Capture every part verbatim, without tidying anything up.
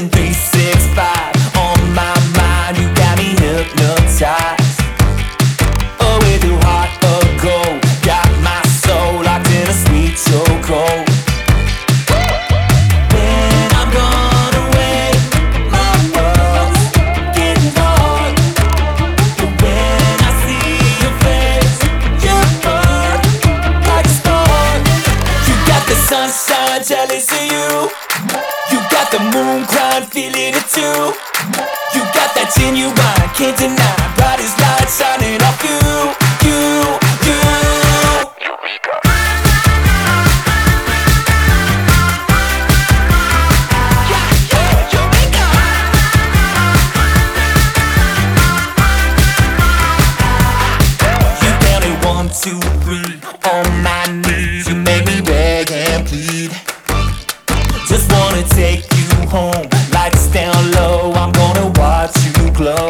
Pushing three six five on my mind, you got me hypnotized. Oh, with your heart of gold, got my soul locked in a sweet chokehold. When I'm gone away, my world's getting cold. But when I see your face, you burn like a spark. You got the sunshine jealous of you. You got the moon crying, feeling it too. You got that genuine, can't deny, brightest light shining off you, you, you. You tell me one, two, three, on my knees. You make me beg and plead. Just wanna take you home, lights down low, I'm gonna watch you glow.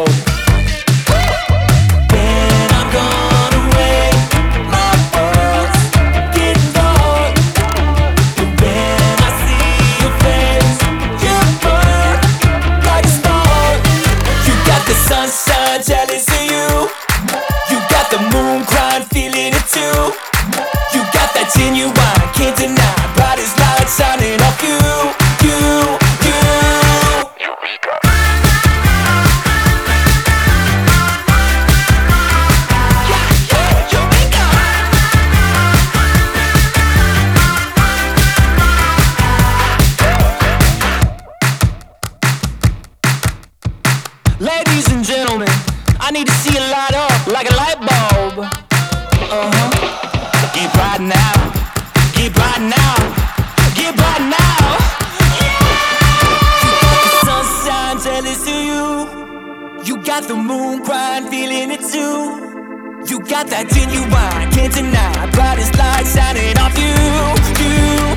When I'm gone away, my world's getting dark. But when I see your face, you burn like a spark. You got the sunshine jealous of you. You got the moon crying, feeling it too. You got that genuine, can't deny, brightest light shining off you, you, you. Ladies and gentlemen, I need to see you light up like a light bulb. Uh-huh. Get bright now, get bright now, get bright now. You got the sunshine jealous of you. You got the moon crying, feeling it too. You got that genuine, can't deny, brightest light shining off you, you.